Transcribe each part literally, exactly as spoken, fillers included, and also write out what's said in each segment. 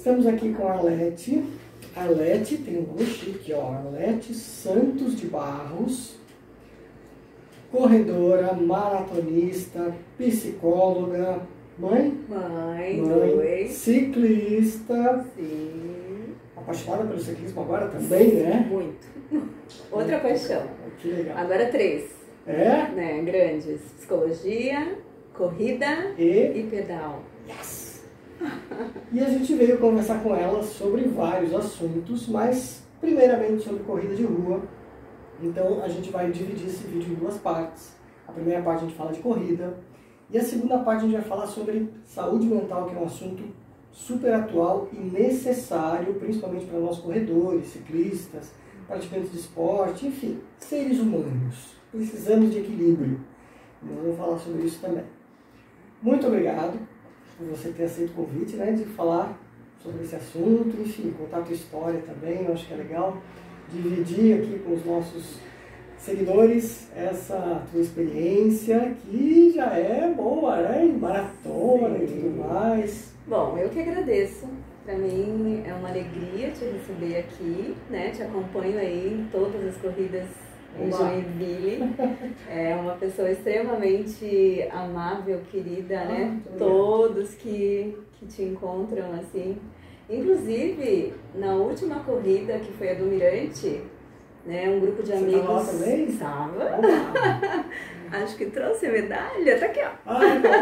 Estamos aqui com a Arlete. A Arlete tem um nome chique, ó. Arlete Santos de Barros. Corredora, maratonista, psicóloga, mãe? Mãe, mãe dois. Ciclista. Sim. Apaixonada pelo ciclismo agora também, né? Muito. Outra paixão. Que legal. Agora três. É? Né, grandes. Psicologia, corrida E? e pedal. Yes! E a gente veio conversar com ela sobre vários assuntos, mas primeiramente sobre corrida de rua. Então a gente vai dividir esse vídeo em duas partes. A primeira parte a gente fala de corrida e a segunda parte a gente vai falar sobre saúde mental, que é um assunto super atual e necessário, principalmente para nós corredores, ciclistas, praticantes de esporte, enfim, seres humanos. Precisamos de equilíbrio. Nós vamos falar sobre isso também. Muito obrigado por você ter aceito o convite, né, de falar sobre esse assunto, enfim, contar a tua história também. Eu acho que é legal dividir aqui com os nossos seguidores essa tua experiência, que já é boa, né? Em maratona e tudo mais. Bom, eu que agradeço. Para mim é uma alegria te receber aqui, né? Te acompanho aí em todas as corridas em Joinville. É uma pessoa extremamente amável, querida, ah, né? Todos que, que te encontram assim. Inclusive, na última corrida, que foi a do Mirante, né? Um grupo de Você amigos... Você estava lá também? Estava. Acho que trouxe a medalha, tá aqui, ó. Ah,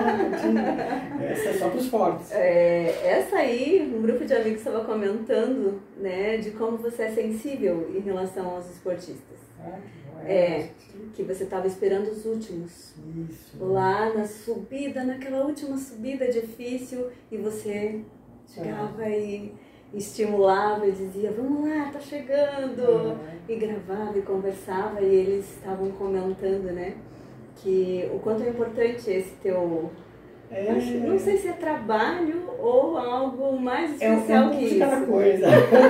não, essa é só para os fortes. É, essa aí, um grupo de amigos estava comentando, né, de como você é sensível em relação aos esportistas. Ah, que é, que você estava esperando os últimos. Isso. Lá na subida, naquela última subida difícil, e você chegava ah. e estimulava e dizia, vamos lá, tá chegando. Ah. E gravava e conversava, e eles estavam comentando, né, que o quanto é importante esse teu, é, acho, não sei se é trabalho ou algo mais especial que isso. É um pouco de cada coisa.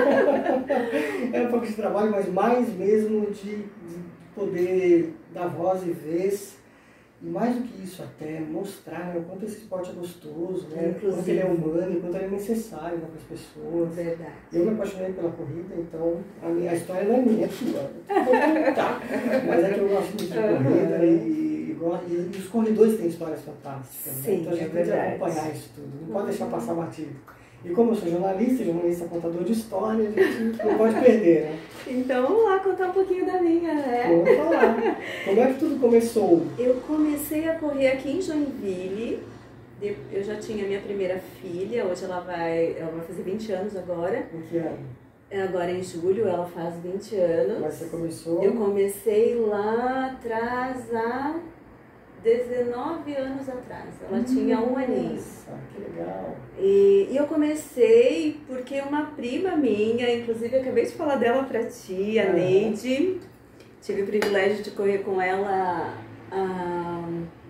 É um pouco de trabalho, mas mais mesmo de, de poder dar voz e vez, e mais do que isso até, mostrar, né, o quanto esse esporte é gostoso, né, o quanto ele é humano, o quanto ele é necessário, né, para as pessoas. Verdade. Eu me apaixonei pela corrida, então a, minha, a história não é minha, é tua. Tá? Mas é que eu gosto muito de corrida uhum. e E, e os corredores têm histórias fantásticas, Sim, né? Então a gente é tem que acompanhar isso tudo, não pode deixar passar batido. E como eu sou jornalista, jornalista contador de história, a gente não pode perder, né? Então vamos lá contar um pouquinho da minha, né? Vamos falar. Como é que tudo começou? Eu comecei a correr aqui em Joinville, eu já tinha minha primeira filha, hoje ela vai, ela vai fazer vinte anos agora. Em que ano? Agora em julho ela faz vinte anos. Mas você começou? Eu comecei lá atrás há dezenove anos atrás, ela hum, tinha um aninho. Nossa, que legal. E, e eu comecei porque uma prima minha, inclusive eu acabei de falar dela pra ti, a uhum. Neide, tive o privilégio de correr com ela há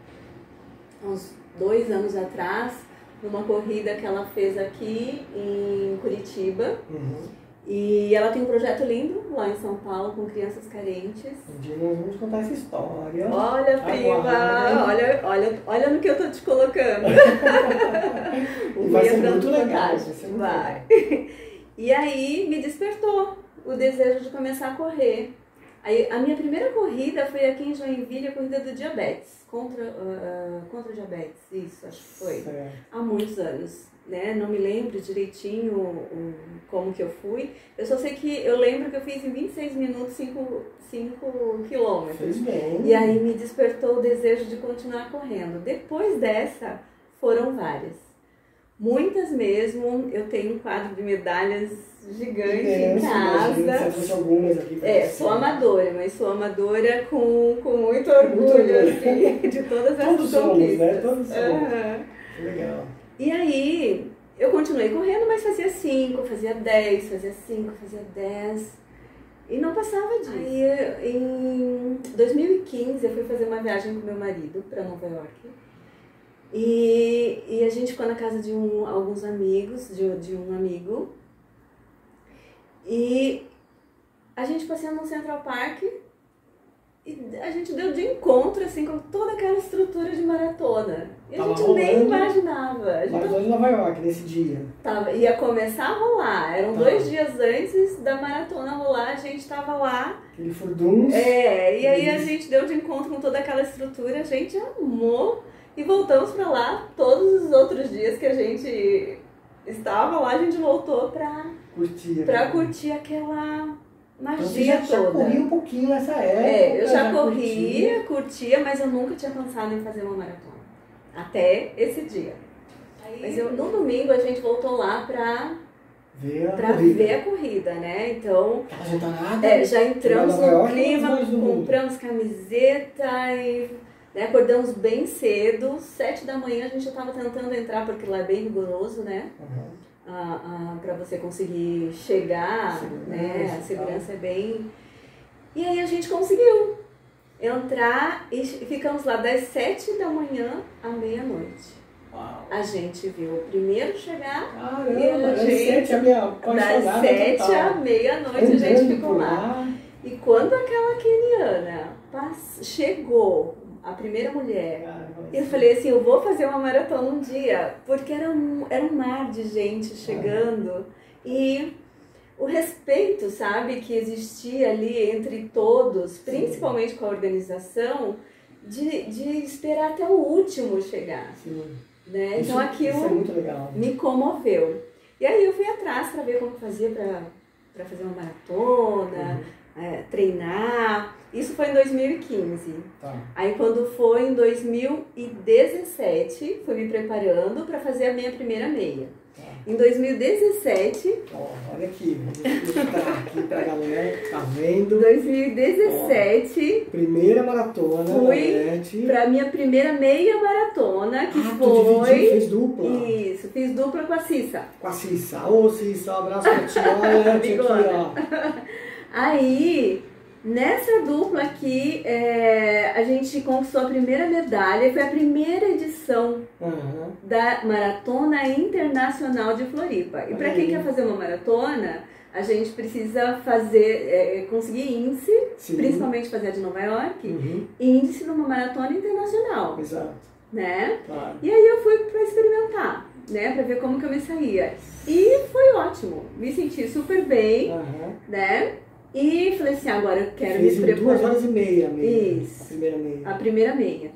uns dois anos atrás, numa corrida que ela fez aqui em Curitiba. Uhum. E ela tem um projeto lindo lá em São Paulo com crianças carentes. Um dia nós vamos contar essa história. Olha, prima, olha, olha, olha no que eu tô te colocando. O vai ser muito legal. Vai. Ser muito vai. Legal. E aí me despertou o desejo de começar a correr. Aí, a minha primeira corrida foi aqui em Joinville, a corrida do diabetes, contra, uh, contra o diabetes, isso, acho que foi, certo. Há muitos anos, né? Não me lembro direitinho um, como que eu fui, eu só sei que eu lembro que eu fiz em vinte e seis minutos cinco quilômetros. Fez bem. E aí me despertou o desejo de continuar correndo. Depois dessa, foram várias. Muitas mesmo, eu tenho um quadro de medalhas gigante é, em casa. Você algumas aqui pra é, você. Sou amadora, mas sou amadora com, com muito orgulho, muito assim, de todas as Todos conquistas. Somos, né? Todos somos. Uhum. Legal. E aí, eu continuei correndo, mas fazia cinco, fazia dez, fazia cinco, fazia dez. E não passava disso. Aí, em dois mil e quinze, eu fui fazer uma viagem com meu marido para Nova York. E, e a gente ficou na casa de um, alguns amigos, de, de um amigo. E a gente passeando no Central Park E a gente deu de encontro, assim, com toda aquela estrutura de maratona. E a Tava gente rolando, nem imaginava. A gente Maratona de Nova York, nesse dia. tava, ia começar a rolar. Eram Tá. dois dias antes da maratona rolar, a gente tava lá. Aquele furdunço. É, e aí a Isso. gente deu de encontro com toda aquela estrutura, a gente amou. E voltamos pra lá todos os outros dias que a gente estava lá, a gente voltou pra, Curtia. pra curtir aquela Então, você magia já, já toda. corria um pouquinho nessa época. É, eu já curtia. corria, curtia, mas eu nunca tinha pensado em fazer uma maratona. Até esse dia. Mas eu, no domingo a gente voltou lá pra, Ver a pra corrida. ver a corrida, né? Então, Aquela jantarada. é, já entramos Nova no York, clima, mas no mundo. compramos camiseta e né, acordamos bem cedo. Sete da manhã a gente já estava tentando entrar, porque lá é bem rigoroso, né? Uhum. Ah, ah, para você conseguir chegar, Segurança, né? A segurança é bem... E aí a gente conseguiu entrar e ficamos lá das sete da manhã à meia-noite. Uau. A gente viu o primeiro chegar, Caramba, E a das gente- sete a meia das apaixonada sete total. à meia-noite a gente Andando ficou por lá. E quando aquela keniana pass- chegou, a primeira mulher, Caramba, eu falei assim, eu vou fazer uma maratona um dia, porque era um, era um mar de gente chegando e o respeito, sabe, que existia ali entre todos, principalmente com a organização, de, de esperar até o último chegar, Sim. né? Isso- Então aquilo Isso é muito legal. me comoveu. E aí eu fui atrás para ver como fazia para fazer uma maratona, Uhum. é, treinar. Isso foi em dois mil e quinze. Tá. Aí quando foi em dois mil e dezessete, fui me preparando para fazer a minha primeira meia. Tá. Em dois mil e dezessete, Ó, olha aqui, vou mostrar aqui pra galera, tá vendo? dois mil e dezessete, Primeira maratona Fui da NET. para a minha primeira meia maratona, que Ah, tu dividiu, foi... fez dupla. Isso, fiz dupla com a Cissa. Com a Cissa. Ô, Cissa, um abraço pra ti. Olha, a NET aqui, ó. Aí, nessa dupla aqui, é, a gente conquistou a primeira medalha, foi a primeira edição Aham. da Maratona Internacional de Floripa. E para quem quer fazer uma maratona, a gente precisa fazer, é, conseguir índice, Sim. principalmente fazer a de Nova York, Uhum. índice numa maratona internacional, Exato. né? Claro. E aí eu fui para experimentar, né, para ver como que eu me saía. E foi ótimo, me senti super bem, Aham. né? E falei assim, agora eu quero Fez me em duas preparar. horas e meia, meia. Isso. A primeira meia. A primeira meia.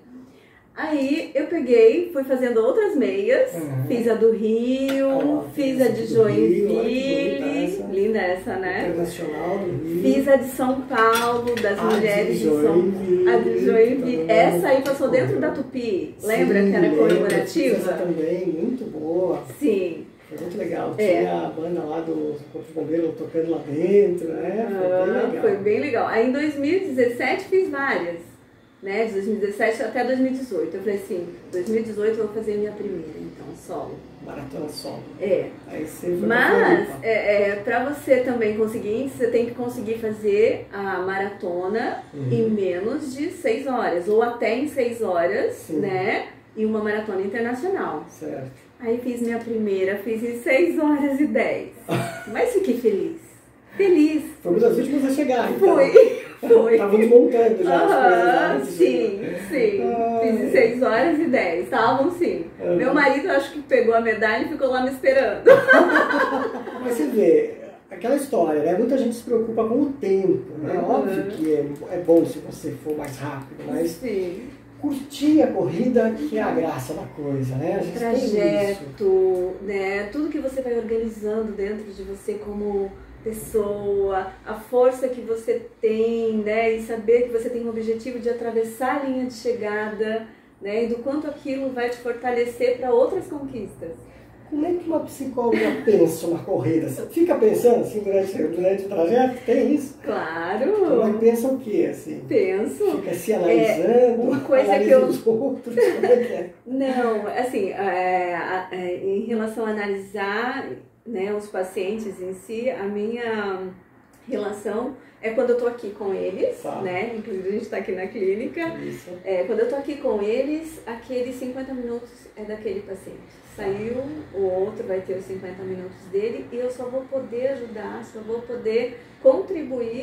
Aí eu peguei, fui fazendo outras meias, Uhum. fiz a do Rio, Ó, fiz a essa de aqui do Rio, olha que Joinville, bonita essa. linda essa, né? Internacional do Rio. Fiz a de São Paulo, das A mulheres de de São Joinville. A de Joinville. Tá Essa aí vendo? passou dentro da Tupi, lembra Sim, que era lembro, fiz comemorativa? essa também, muito boa. Sim. Foi muito legal. É. Tinha a banda lá do Corpo de Bombeiro tocando lá dentro, né? Foi bem Ah, legal. foi bem legal. Aí em dois mil e dezessete fiz várias, né? De dois mil e dezessete até dois mil e dezoito. Eu falei assim, dois mil e dezoito eu vou fazer a minha primeira, então, solo. Maratona solo. É. Aí você foi pra Mas, Floripa. é, é, para você também conseguir, você tem que conseguir fazer a maratona Uhum. em menos de seis horas, ou até em seis horas, Sim. né? E uma maratona internacional. Certo. Aí fiz minha primeira, fiz em seis horas e dez. Mas fiquei feliz. Feliz. Foi uma das últimas a chegar, então. Fui, fui. Estavam desmontando já as coisas lá. Aham, antes de sim, chegar. sim. Ai. Fiz em seis horas e dez. Estavam sim. Aham. Meu marido acho que pegou a medalha e ficou lá me esperando. Mas você vê, aquela história, né? Muita gente se preocupa com o tempo, né? Uhum. Óbvio que é, é bom se você for mais rápido, mas Sim. curtir a corrida que é a graça da coisa, né? A gente tem isso. Trajeto, né? Tudo que você vai organizando dentro de você como pessoa, a força que você tem, né? E saber que você tem o objetivo de atravessar a linha de chegada, né? E do quanto aquilo vai te fortalecer para outras conquistas. Como é que uma psicóloga pensa uma corrida? Você fica pensando assim durante, durante o trajeto? Tem isso? Como é Claro, que pensa o quê, assim? penso. Fica se analisando, uma coisa analisa que eu- os outros, como é que é? Não, assim, é, a- é, em relação a analisar, né, os pacientes em si, a minha relação é quando eu tô aqui com eles, Tá. né? Inclusive a gente tá aqui na clínica. Isso. É, quando eu tô aqui com eles, aqueles cinquenta minutos é daquele paciente. Saiu, o outro vai ter os cinquenta minutos dele e eu só vou poder ajudar, só vou poder contribuir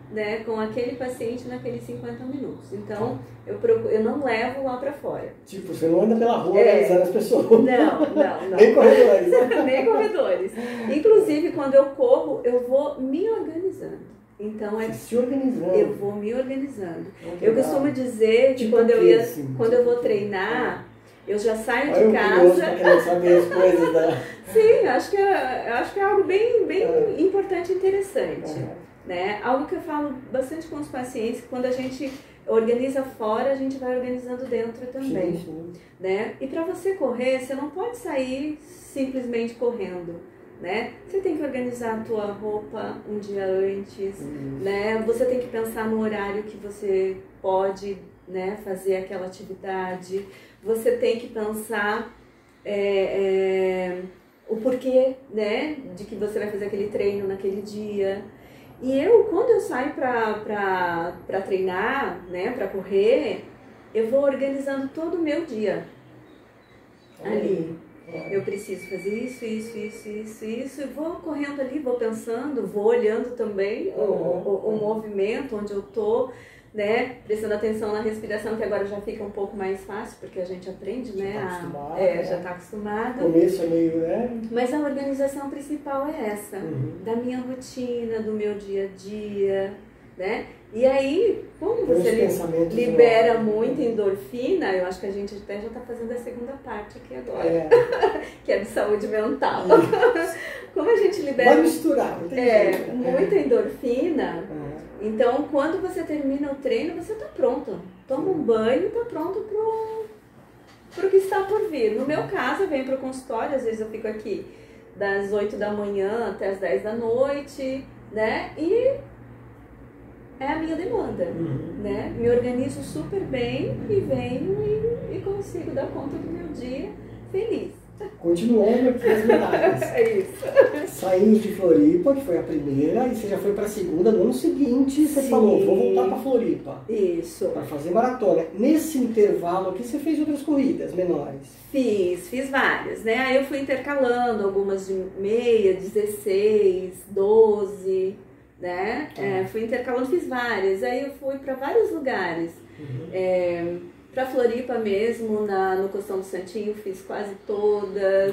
né, com aquele paciente naqueles cinquenta minutos. Então, eu, procuro, eu não levo lá pra fora. Tipo, você não anda pela rua É. organizando as pessoas. Não, não, não. Nem corredores. Nem corredores. Inclusive, quando eu corro, eu vou me organizando. Então, é se organizando. Eu vou me organizando. Muito eu legal. costumo dizer que Tipo quando, eu o quê, ia, assim? quando eu vou treinar, eu já saio Olha de eu curioso casa. pra querer saber as coisas da... Sim, acho que é, acho que é algo bem, bem É. importante e interessante. É. Né? Algo que eu falo bastante com os pacientes, que quando a gente organiza fora, a gente vai organizando dentro também. Sim, sim. Né? E para você correr, você não pode sair simplesmente correndo. Né? Você tem que organizar a tua roupa um dia antes, Uhum. né? Você tem que pensar no horário que você pode, né, fazer aquela atividade. Você tem que pensar é, é, o porquê, né, de que você vai fazer aquele treino naquele dia. E eu, quando eu saio para treinar, né, para correr, eu vou organizando todo o meu dia ali. Eu preciso fazer isso, isso, isso, isso, isso, e vou correndo ali, vou pensando, vou olhando também o, o, o movimento, onde eu tô, né, prestando atenção na respiração, que agora já fica um pouco mais fácil, porque a gente aprende, né, Já tá a- acostumado, é, né? já tá acostumado. O começo é meio, né? Mas a organização principal é essa, Uhum. da minha rotina, do meu dia a dia, né? E aí, como Põe os você li- pensamentos em libera ordem. muita endorfina, eu acho que a gente até já está fazendo a segunda parte aqui agora, É. que é de saúde mental. Isso. Como a gente Vai libera misturar, não tem é, jeito. muita endorfina, É. então quando você termina o treino, você está pronto. Toma um banho e está pronto pro, pro que está por vir. No meu caso, eu venho para o consultório, às vezes eu fico aqui das oito da manhã até as dez da noite, né? E é a minha demanda, Uhum. né? Me organizo super bem e venho e, e consigo dar conta do meu dia feliz. Continuando aqui as medalhas. É isso. Saímos de Floripa, que foi a primeira, e você já foi para a segunda. No ano seguinte, você Sim. falou, vou voltar para Floripa, Isso. para fazer maratona. Nesse intervalo aqui, você fez outras corridas menores. Fiz, fiz várias, né? Aí eu fui intercalando algumas de meia, dezesseis, doze, né? É, fui intercalando, fiz várias. Aí eu fui para vários lugares. Uhum. É, para Floripa mesmo, na, no Costão do Santinho, fiz quase todas.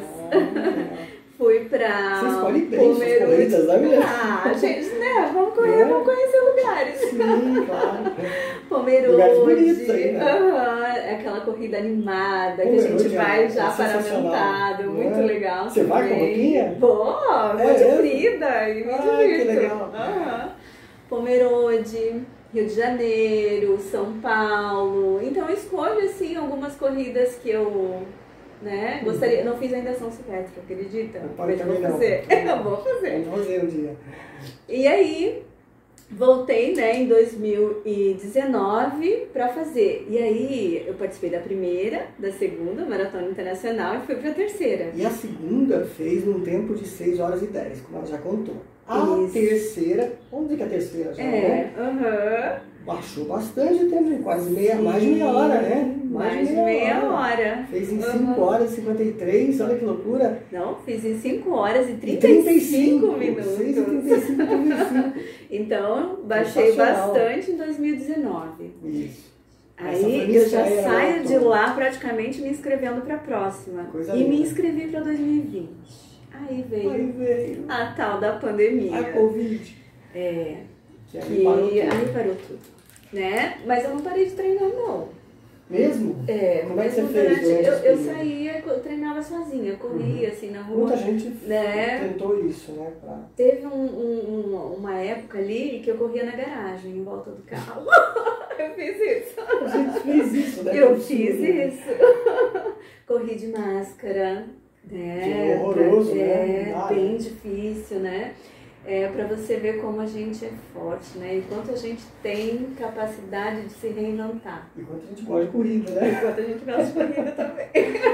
Ah, Fui pra você escolhe bem suas Pomerode. corridas, né, menina? Ah, gente, né? Vamos correr, É. vamos conhecer lugares. sim, claro. Pomerode. Lugares bonitos aí, né? Aham, é aquela corrida animada, que a Pomerode gente é- vai é já sensacional, paramentado, não muito é? legal. Você vai com também. roupinha? Vou, vou É de mesmo? Frida e me Ah, que divirto. legal. Aham. Pomerode, Rio de Janeiro, São Paulo. Então eu escolho assim algumas corridas que eu, né, gostaria. Não fiz ainda São Silvestre, acredita? Eu Mas também vou não. fazer. Eu vou fazer. Vamos fazer um dia. E aí voltei, né, em dois mil e dezenove para fazer. E aí eu participei da primeira, da segunda Maratona Internacional e fui para a terceira. E a segunda fez num tempo de seis horas e dez, como ela já contou. A Isso. terceira, vamos dizer que a terceira já, É, né? aham. Baixou bastante o tempo, quase meia, mais de meia hora, né? Mais de meia hora. Fez em Uhum. cinco horas e cinquenta e três, olha que loucura. Não, fiz em cinco horas e E trinta e cinco minutos. seis e trinta e cinco, trinta e cinco. Então, baixei Sensacional. bastante em dois mil e dezenove. Isso. Essa foi Aí minha eu já estreia na saio de maratona. lá praticamente me inscrevendo para a próxima. Coisa e linda. me inscrevi para dois mil e vinte. Aí veio Aí veio a tal da pandemia. a Covid. É, Que aí que parou tudo. aí parou tudo. Né? Mas eu não parei de treinar, não. Mesmo? É, Como é que mesmo você fez durante- durante eu, esse eu período? saía, eu treinava sozinha, corria assim na rua. Muita gente né? tentou isso, né? Pra... Teve um, um- um- uma época ali que eu corria na garagem, em volta do carro. Eu fiz isso. A gente fez isso, né? Eu Absurdo, fiz né? isso. Corri de máscara, né? Que horroroso, Pra- né? É, Não dá, bem né? difícil, né? É, para você ver como a gente é forte, né? E quanto a gente tem capacidade de se reinventar. Enquanto a gente gosta de corrida, né? Enquanto a gente gosta de corrida também.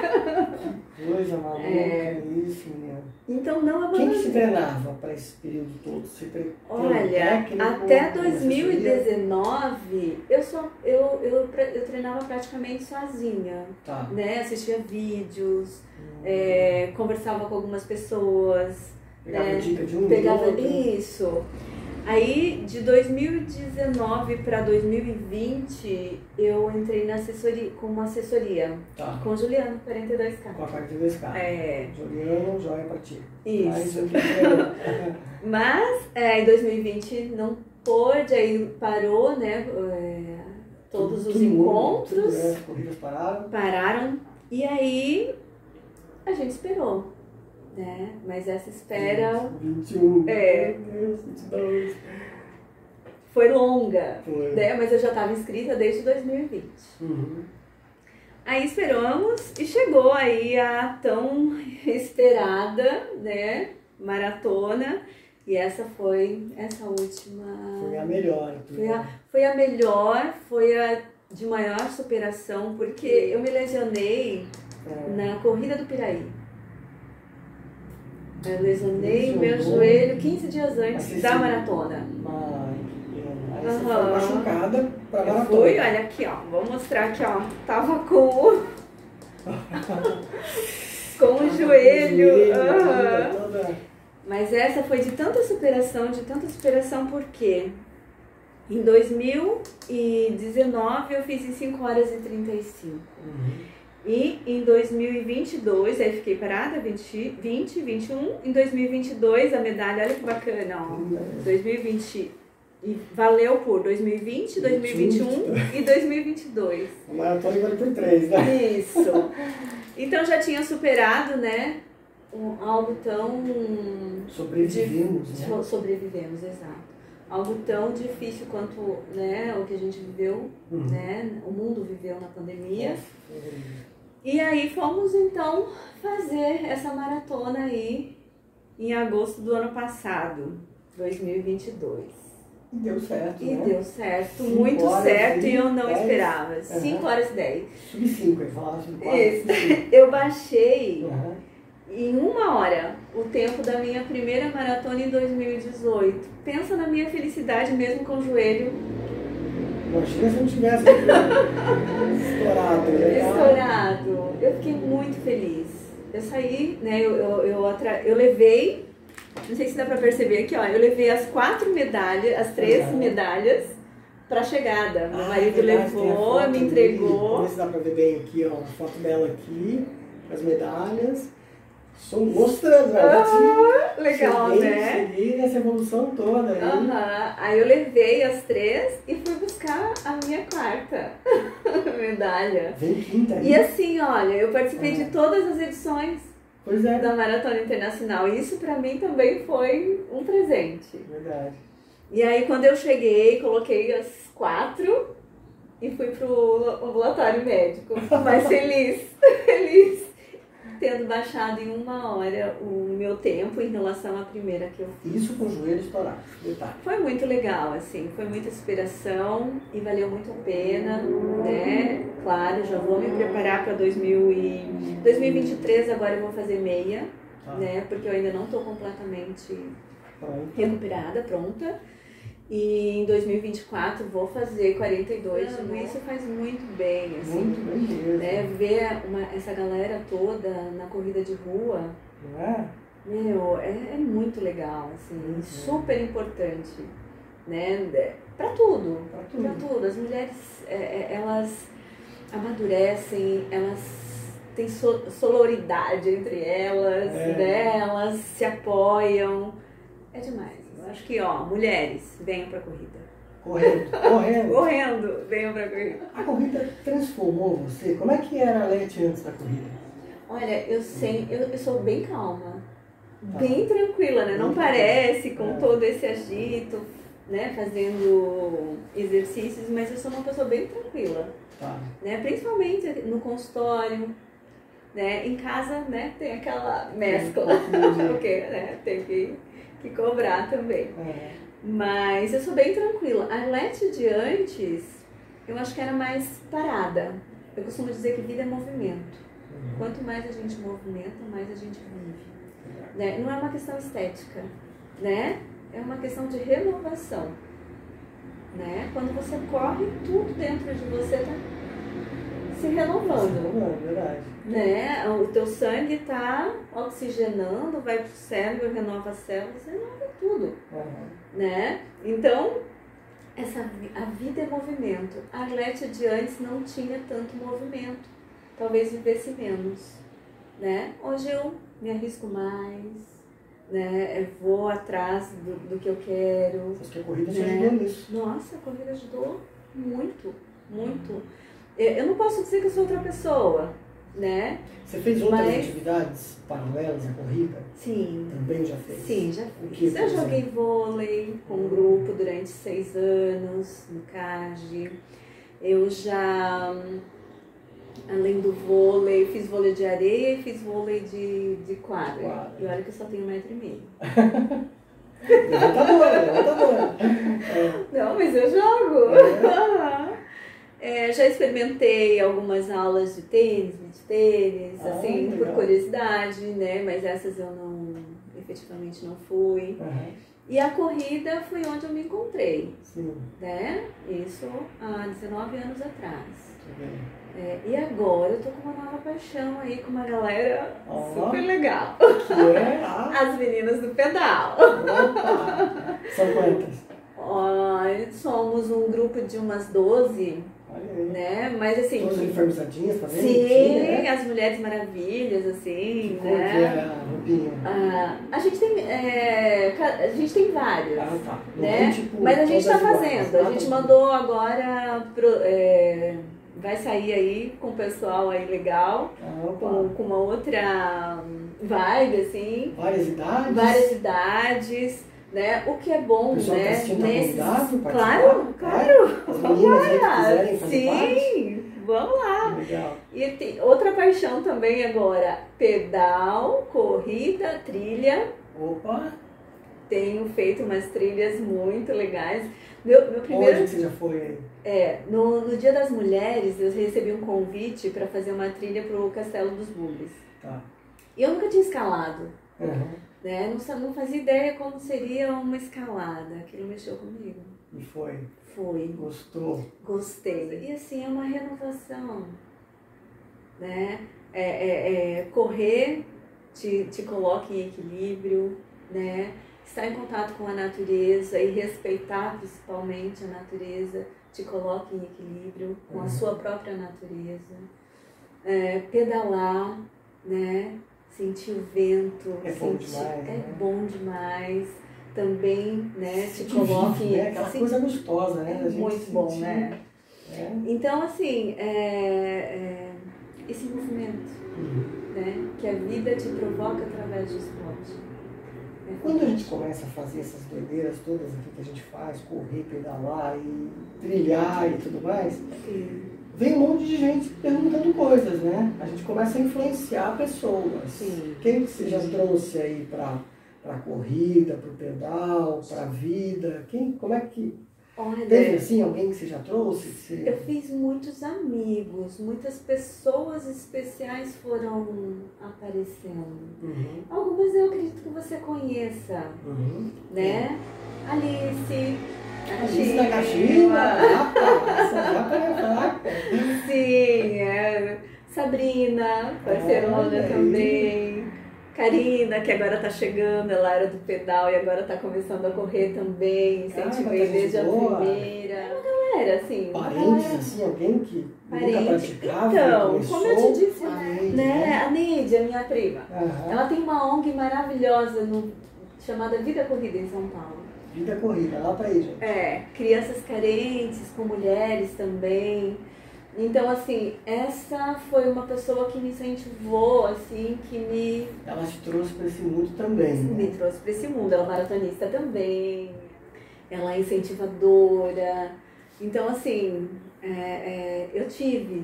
Coisa maluca, É. isso, menina. Então não Quem abandonei. que se treinava para esse período todo? Você tem tem um Olha, técnico, até uma dois mil e assessoria? dezenove eu, só, eu, eu, pre- eu treinava praticamente sozinha, Tá. né? Assistia vídeos, Hum. é, conversava com algumas pessoas, Pegava né? dica de um Pegava outro. isso. Aí, de dois mil e dezenove para dois mil e vinte, eu entrei na assessoria, com uma assessoria Tá. com o Juliano, quarenta e dois K. Com a quarenta e dois K. É. Juliano, joia pra ti. Isso. Mas, Mas, é, em dois mil e vinte não pôde, aí parou, né, é, todos tudo, os tudo encontros. Mundo, tudo, né? As corridas pararam. Pararam, e aí a gente esperou, né, mas essa espera vinte e um. É. Meu Deus, vinte e dois. foi longa, Foi. né, mas eu já estava inscrita desde dois mil e vinte. Uhum. Aí esperamos e chegou aí a tão esperada, né, maratona, e essa foi essa última... Foi a melhor. Foi a, foi a melhor, foi a de maior superação, porque eu me lesionei É. na corrida do Piraí. Eu lesionei Lesionou. meu joelho quinze dias antes Mas da você- maratona. Ai, que pena. Aí você Aham. foi machucada pra Eu maratona. fui, olha aqui, ó. Vou mostrar aqui, ó. Tava com com o joelho. Aham. toda- Mas essa foi de tanta superação, de tanta superação, porque em dois mil e dezenove eu fiz em cinco horas e trinta e cinco. Uhum. E em dois mil e vinte e dois, aí fiquei parada, vinte, vinte, vinte e um. Em dois mil e vinte e dois, a medalha, olha que bacana, ó. dois mil e vinte, e valeu por dois mil e vinte, dois mil e vinte e um e dois mil e vinte e dois. A maratona vale por três, né? Isso. Então já tinha superado, né, um, algo tão... Sobrevivemos, de- né? so- Sobrevivemos, exato. Algo tão difícil quanto, né, o que a gente viveu, Uhum. né, o mundo viveu na pandemia. Nossa, foi horrível. E aí fomos então fazer essa maratona aí em agosto do ano passado, dois mil e vinte e dois. E deu certo, E né? deu certo, Cinco muito horas certo, e e eu não dez. esperava. Aham. cinco horas e dez. Sub cinco, aí falava sub quatro, Isso. sub cinco. Eu baixei Aham. em uma hora o tempo da minha primeira maratona em dois mil e dezoito. Pensa na minha felicidade mesmo com o joelho Imagina se não tivesse estourado, né? estourado. Eu fiquei muito feliz. Eu saí, né, eu, eu, eu, atra... eu levei, não sei se dá pra perceber aqui, ó, eu levei as quatro medalhas, as três Aham. medalhas pra chegada. Meu Ah, marido é verdade, tem a levou, foto me ali. entregou. Vamos ver se dá pra ver bem aqui, ó, a foto dela aqui, as medalhas. Estou mostrando, né? Ah, legal, cheguei, né? Cheguei nessa evolução toda aí. Aham. Aí eu levei as três e fui buscar a minha quarta medalha. Vem quinta aí. E assim, olha, eu participei de todas as edições Pois é. da Maratona Internacional. E isso pra mim também foi um presente. Verdade. E aí quando eu cheguei, coloquei as quatro e fui pro ambulatório médico. Mas feliz, feliz. Tendo baixado em uma hora o meu tempo em relação à primeira que eu fiz. Isso com o joelho estourado. Detalhe. Foi muito legal, assim, foi muita inspiração e valeu muito a pena, né? Claro, já vou me preparar para dois mil e vinte e três, agora eu vou fazer meia, Tá. né? Porque eu ainda não estou completamente Pronto. recuperada, pronta. E em dois mil e vinte e quatro vou fazer quarenta e dois, tudo isso faz muito bem, assim. Muito bem mesmo. Né? Ver uma, essa galera toda na corrida de rua, Não é? meu, é, é muito legal, assim, Uhum. super importante, né? Pra tudo, Pra tudo. pra tudo. As mulheres, é, é, elas amadurecem, elas têm so, sororidade entre elas, É. né? Elas se apoiam. É demais. Eu acho que, ó, mulheres, venham pra corrida. Correndo, correndo. Correndo, venham pra corrida. A corrida transformou você? Como é que era a Leti antes da corrida? Olha, eu sei, eu, eu sou bem calma, Tá. bem tranquila, né? Não Muito parece com é. todo esse agito, né? Fazendo exercícios, mas eu sou uma pessoa bem tranquila, Tá. né? Principalmente no consultório, né? Em casa, né? Tem aquela mescla, Entendi. porque, né? Tem que, que cobrar também. É. Mas eu sou bem tranquila. A Leti de antes, eu acho que era mais parada. Eu costumo dizer que vida é movimento. Uhum. Quanto mais a gente movimenta, mais a gente vive. Né? Não é uma questão estética, né? É uma questão de renovação. Né? Quando você corre, tudo dentro de você está se renovando. Se renovando, verdade. Né? O teu sangue está oxigenando, vai pro cérebro, renova as células, renova tudo. Uhum. Né? Então, essa, a vida é movimento. A Arlete de antes não tinha tanto movimento. Talvez vivesse menos. Né? Hoje eu me arrisco mais. Né? Eu vou atrás do, do que eu quero. Acho que a corrida te né? ajudou nisso. Nossa, a corrida ajudou muito, muito. Eu não posso dizer que eu sou outra pessoa, né? Você fez outras Mas... atividades paralelas à corrida? Sim. Também já fez? Sim, já O fiz. que, Eu joguei vôlei com um grupo durante seis anos no C A G. Eu já, além do vôlei, fiz vôlei de areia e fiz vôlei de, de quadra. quadra. E olha que eu só tenho um metro e meio. Levantadora, levantadora. É. Não, mas eu jogo. É. É, já experimentei algumas aulas de tênis, de tênis, Ah, assim, legal. por curiosidade, né? Mas essas eu não, efetivamente não fui. Uhum. E a corrida foi onde eu me encontrei, Sim. né? Isso há dezenove anos atrás. Tudo bem. É, e agora eu tô com uma nova paixão aí, com uma galera Oh. super legal. Que é a... As meninas do pedal. Opa! São quantas? Ó, somos um grupo de umas doze, Olha aí. né? Mas assim... Todas uniformizadinhas, tá vendo? Sim, Sim, né? as Mulheres Maravilhas, assim, Como que é né? a roupinha? Ah, a gente tem, é, ca- a gente tem vários, Ah, tá. Não né? tem, tipo, Mas a gente todas está iguais, fazendo, tá? a gente mandou agora, pro, é, vai sair aí com o pessoal aí legal, Ah, opa. com, com uma outra vibe, assim, Várias idades? várias idades, né? O que é bom, O pessoal tá né? assistindo, tá convidado pra Claro, participar? claro. As meninas aí que quiserem fazer parte? Sim, vamos lá. Legal. E tem outra paixão também agora, pedal, corrida, trilha. Opa! Tenho feito umas trilhas muito legais. Meu, meu primeiro... Onde que você já foi aí? É, no, no Dia das Mulheres eu recebi um convite para fazer uma trilha pro Castelo dos Bugres. Tá. E eu nunca tinha escalado, Uhum. né? Não, sa- não fazia ideia como seria uma escalada. Aquilo mexeu comigo. E foi? Foi. Gostou? Gostei. E assim, é uma renovação, né? É, é, é, correr te, te coloca em equilíbrio, né? Estar em contato com a natureza e respeitar principalmente a natureza te coloca em equilíbrio com a Uhum. sua própria natureza. É, pedalar, né? Sentir o vento, É bom sentir, demais, é né? bom demais. Também, né? Se Te coloca em né? Aquela se- coisa gostosa, né? é da gente muito bom, sentir. né? É. Então, assim, é, é, esse movimento, Uhum. né, que a vida te provoca através do esporte. É Quando a gente fantástico. começa a fazer essas doideiras todas aqui que a gente faz, correr, pedalar e trilhar e tudo mais, Sim, vem um monte de gente perguntando coisas, né? A gente começa a influenciar pessoas. Sim. Quem que você já trouxe aí para a corrida, para o pedal, para a vida? Quem, como é que... Teve olha, assim alguém que você já trouxe? Que você... eu fiz muitos amigos, muitas pessoas especiais foram aparecendo. Uhum. Algumas eu acredito que você conheça, Uhum. né? Alice, Alice da Caxiba, rapaz, essa japa é fraca. Sim, é. Sabrina, parceirona Olha aí. também. Karina, que agora tá chegando, ela era do pedal e agora tá começando a correr também. Incentivei Caramba, tá desde a gente boa. primeira. É uma galera, assim. uma Parentes, galera, assim, alguém que Parente. nunca praticava Então, começou, como eu te disse, a Neide, né? A Neide, a minha prima. Aham. Ela tem uma O N G maravilhosa no, chamada Vida Corrida em São Paulo. Vida corrida, lá pra aí, gente. É, crianças carentes, com mulheres também. Então, assim, essa foi uma pessoa que me incentivou, assim, que me, Ela te trouxe pra esse mundo também, me né? trouxe para esse mundo. Ela é maratonista também, ela é incentivadora. Então, assim, é, é, eu tive,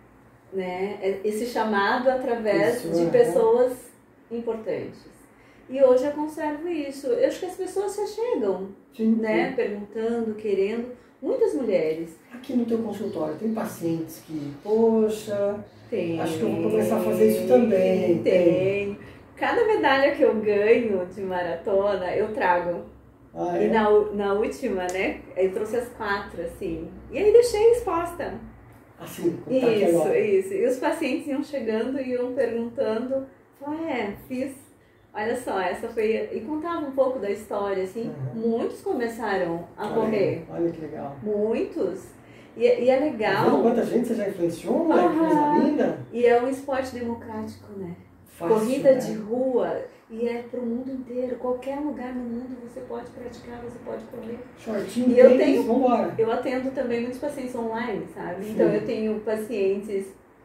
né, esse chamado através Isso, de aham. pessoas importantes. E hoje eu conservo isso. Eu acho que as pessoas já chegam, Sim, né, sim. perguntando, querendo. Muitas mulheres. Aqui no teu consultório tem pacientes que, poxa, Tem. acho que eu vou começar a fazer isso também. Tem. Cada medalha que eu ganho de maratona, eu trago. Ah, E é? na, u- na última, né, eu trouxe as quatro, assim. E aí deixei exposta. assim, como tá aqui Isso, agora. isso. E os pacientes iam chegando e iam perguntando, falavam, é, fiz, olha só, essa foi... E contava um pouco da história, assim, Uhum. muitos começaram a Olha, correr. olha que legal. Muitos. E, e é Tá legal. vendo quanta gente você já influenciou, né? Que coisa Aham. linda. E é um esporte democrático, né? Fácil, Corrida né? de rua, e é pro mundo inteiro. Qualquer lugar no mundo você pode praticar, você pode correr. Shortinho, E eu tênis, tenho- vambora. Eu atendo também muitos pacientes online, sabe? Sim. Então eu tenho pacientes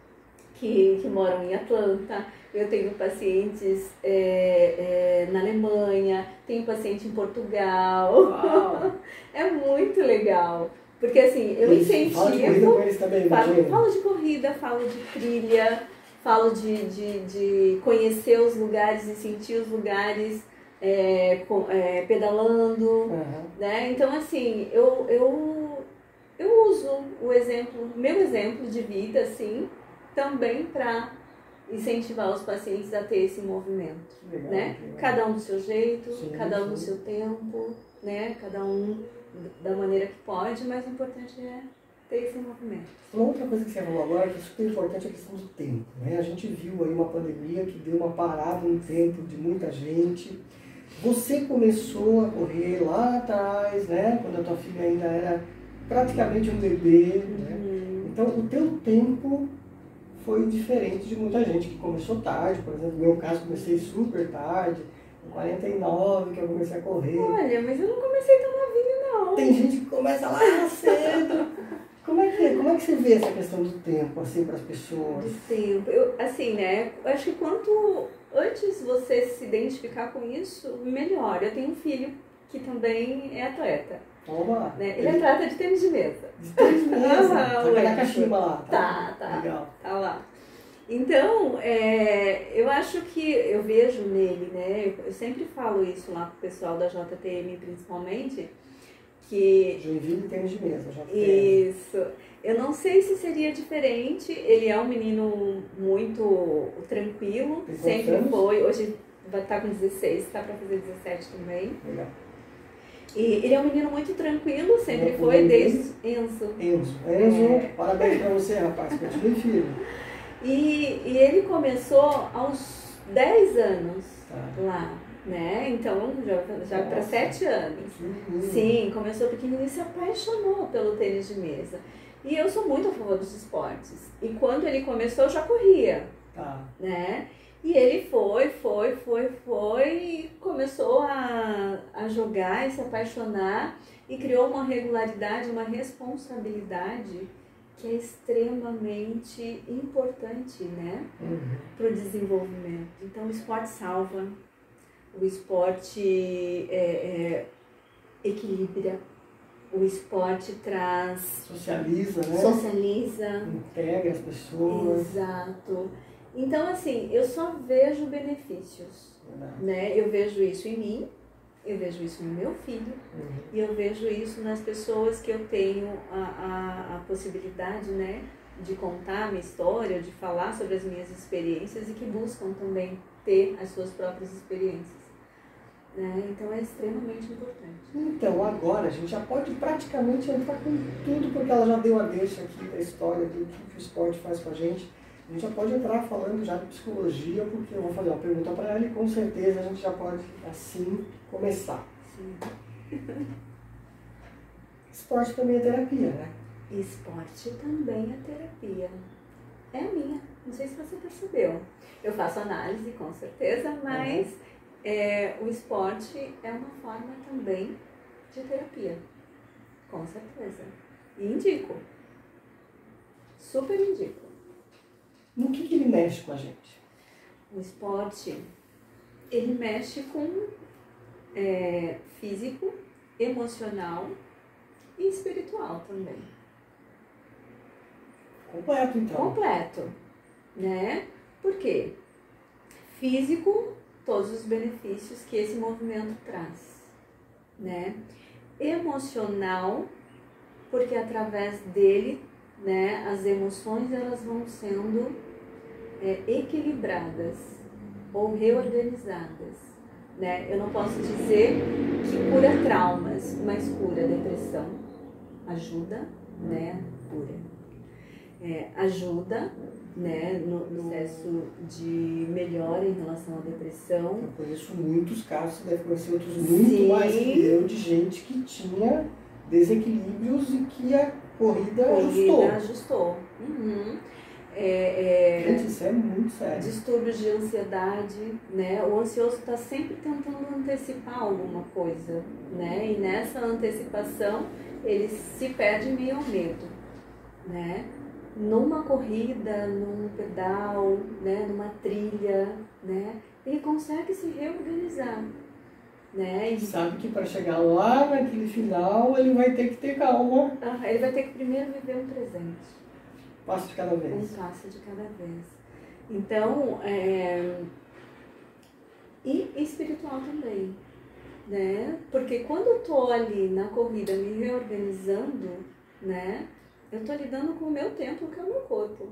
que, que moram em Atlanta, eu tenho pacientes é, é, na Alemanha, tenho paciente em Portugal. Uau. É muito legal. Porque assim, eu Eles- Fala de corrida incentivo. com eles também, Falo, imagina. falo de corrida, falo de trilha, falo de, de, de conhecer os lugares e sentir os lugares é, com- é, pedalando, Aham. né? Então, assim, eu, eu, eu uso o exemplo, meu exemplo de vida, assim, também para incentivar os pacientes a ter esse movimento, Que legal, né? que legal. Cada um do seu jeito, Sim, cada um no sim. seu tempo, né? Cada um da maneira que pode, mas o importante é ter esse movimento. Uma outra coisa que você falou agora, que é super importante, é a questão do tempo, né? A gente viu aí uma pandemia que deu uma parada no tempo de muita gente. Você começou a correr lá atrás, né? Quando a tua filha ainda era praticamente um bebê, né? Uhum. Então, o teu tempo foi diferente de muita gente que começou tarde. Por exemplo, no meu caso, comecei super tarde, com quarenta e nove que eu comecei a correr. Olha, mas eu não comecei tão novinho, não. Tem gente que começa lá cedo. Como é que, é? Como é que você vê essa questão do tempo, assim, para as pessoas? Do tempo. Eu, assim, né? Eu acho que quanto antes você se identificar com isso, melhor. Eu tenho um filho que também é atleta, Vamos lá. né? Ele é atleta de tênis de mesa. De três meses. Ah, Tá com a ué. Nakashima lá. Tá, tá. Legal. Tá lá. Então, é, eu acho que eu vejo nele, né? Eu sempre falo isso lá pro pessoal da J T M, principalmente, que Joinville tênis de mesa, já tem. isso. Eu não sei se seria diferente. Ele é um menino muito tranquilo, Tem quantos sempre anos? foi. Hoje vai estar com dezesseis, tá para fazer dezessete também. Legal. E ele é um menino muito tranquilo, sempre O foi, nome desde Enzo. Enzo. Enzo, É. parabéns pra você, rapaz. Continue firme. E, e ele começou aos dez anos Tá. lá, né? Então já, já para Nossa. sete anos. Que lindo. Sim, começou pequenininho e se apaixonou pelo tênis de mesa. E eu sou muito a favor dos esportes. E quando ele começou, eu já corria, Tá. né? E ele foi, foi, foi, foi e começou a, a jogar e se apaixonar e criou uma regularidade, uma responsabilidade que é extremamente importante, né? Uhum. Para o desenvolvimento. Então, o esporte salva, o esporte é, é, equilibra, o esporte traz, Socializa, né? socializa. Integra as pessoas. Exato. Então, assim, eu só vejo benefícios, Verdade. né? Eu vejo isso em mim, eu vejo isso no meu filho, Uhum. e eu vejo isso nas pessoas que eu tenho a, a, a possibilidade, né, de contar a minha história, de falar sobre as minhas experiências e que buscam também ter as suas próprias experiências, né? Então é extremamente importante. Então, agora a gente já pode praticamente entrar com tudo, porque ela já deu a deixa aqui da história do que o esporte faz com a gente. A gente já pode entrar falando já de psicologia, porque eu vou fazer uma pergunta para ela e com certeza a gente já pode, assim, começar. Sim. Esporte também é terapia, né? Esporte também é terapia. É a minha. Não sei se você percebeu. Eu faço análise, com certeza, mas é, o esporte é uma forma também de terapia. Com certeza. E indico. Super indico. No que, que ele mexe com a gente? O esporte, ele mexe com é, físico, emocional e espiritual também. Completo, então. Completo, né? Por quê? Físico, todos os benefícios que esse movimento traz, né? Emocional, porque através dele, né, as emoções elas vão sendo é, equilibradas ou reorganizadas, né? Eu não posso dizer que cura traumas, mas cura depressão, ajuda, né? Cura. é, ajuda, né, no processo de melhora em relação à depressão. Eu conheço muitos casos, você deve conhecer outros muito Sim. mais que eu, de gente que tinha desequilíbrios e que a corrida, corrida ajustou. ajustou. Uhum. É, é, Gente, isso é muito sério. Distúrbios de ansiedade, né? O ansioso está sempre tentando antecipar alguma coisa, né? E nessa antecipação ele se perde em meio ao medo, né? Numa corrida, num pedal, né? Numa trilha, né? Ele consegue se reorganizar, né? E sabe que para chegar lá naquele final ele vai ter que ter calma. Ah, ele vai ter que primeiro viver um presente. Passo de cada vez. Um passo de cada vez. Então, é... e espiritual também, né? Porque quando eu tô ali na corrida me reorganizando, né? Eu tô lidando com o meu tempo, que é o meu corpo,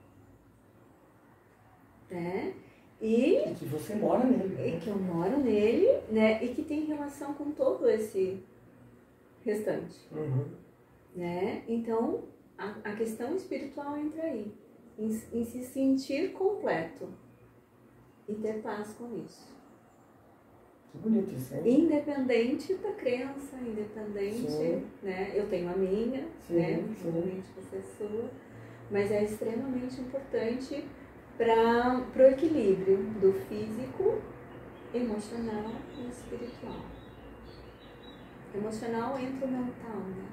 né? E, e que você mora nele. E que eu moro nele, né? E que tem relação com todo esse restante, uhum. né? Então, a, a questão espiritual entra aí, em, em se sentir completo e ter paz com isso. Que bonito isso, hein? Independente da crença, independente, sim. Né? Eu tenho a minha, sim, né? Provavelmente você é sua, mas é extremamente importante para o equilíbrio do físico, emocional e espiritual. Emocional entra o mental, né?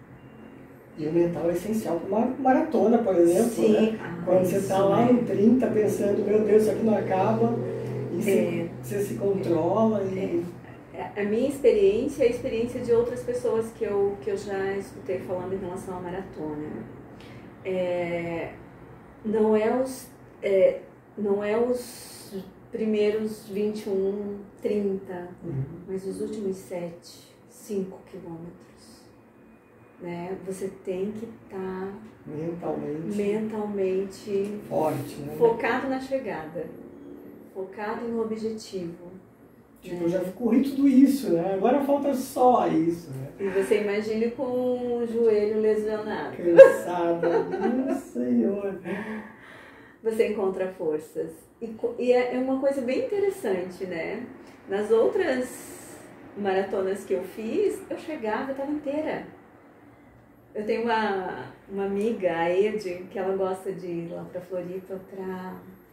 E o mental é essencial para uma maratona, por exemplo, sim. Né? Ah, Quando você está lá no trinta pensando, meu Deus, isso aqui não acaba, e você, é. você se controla e... É. A minha experiência é a experiência de outras pessoas que eu, que eu já escutei falando em relação à maratona. É, não é os... É, não é os primeiros vinte e um, trinta, uhum. mas os últimos sete, cinco quilômetros. Né? Você tem que estar tá mentalmente, mentalmente forte, né? Focado na chegada, focado no objetivo. Tipo, né? eu já corri tudo isso, né? Agora falta só isso, né? E você imagine com o joelho lesionado. Cansada, meu Senhor. Você encontra forças. E, e é uma coisa bem interessante, né? Nas outras maratonas que eu fiz, eu chegava, eu estava inteira. Eu tenho uma, uma amiga, a Ed, que ela gosta de ir lá pra Floripa pra,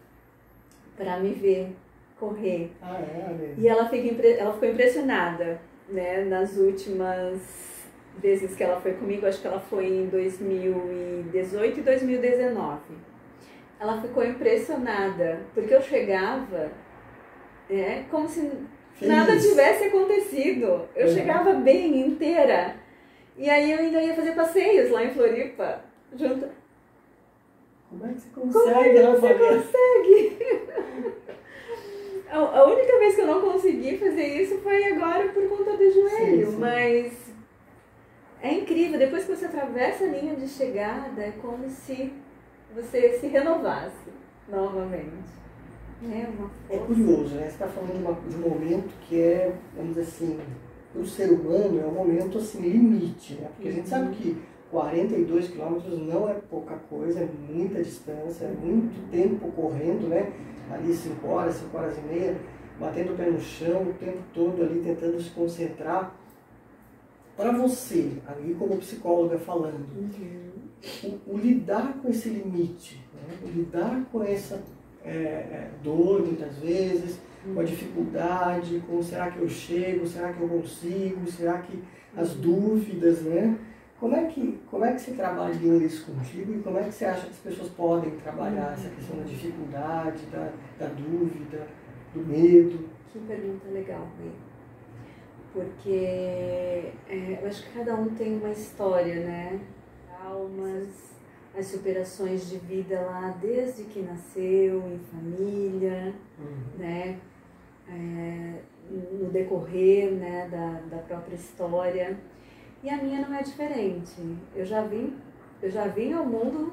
pra me ver correr. Ah, é, e ela, fica, ela ficou impressionada, né? Nas últimas vezes que ela foi comigo, acho que ela foi em dois mil e dezoito e dois mil e dezenove. Ela ficou impressionada, porque eu chegava, né, como se Feliz. Nada tivesse acontecido. Eu uhum. chegava bem, inteira. E aí eu ainda ia fazer passeios lá em Floripa, junto. Como é que você consegue? Como é que você consegue? A única vez que eu não consegui fazer isso foi agora por conta do joelho, sim, sim. Mas é incrível. Depois que você atravessa a linha de chegada, é como se você se renovasse novamente. É, uma é curioso, né? Você está falando de, uma, de um momento que é, vamos dizer assim, para o ser humano é um momento assim, limite, né? Porque a gente sabe que quarenta e dois quilômetros não é pouca coisa, é muita distância, é muito tempo correndo, né? Ali cinco horas, cinco horas e meia, batendo o pé no chão o tempo todo ali, tentando se concentrar. Para você, ali como psicóloga falando, uhum. o, o lidar com esse limite, né? O lidar com essa é, é, dor muitas vezes, uhum. com a dificuldade, com será que eu chego, será que eu consigo, será que as dúvidas, né? Como é que, como é que você trabalhou isso contigo e como é que você acha que as pessoas podem trabalhar essa questão da dificuldade, da, da dúvida, do medo? Que pergunta legal, Rê. Porque é, eu acho que cada um tem uma história, né? Traumas, as superações de vida lá desde que nasceu, em família, uhum. né? É, no decorrer, né, da, da própria história. E a minha não é diferente. Eu já vim, eu já vim ao mundo,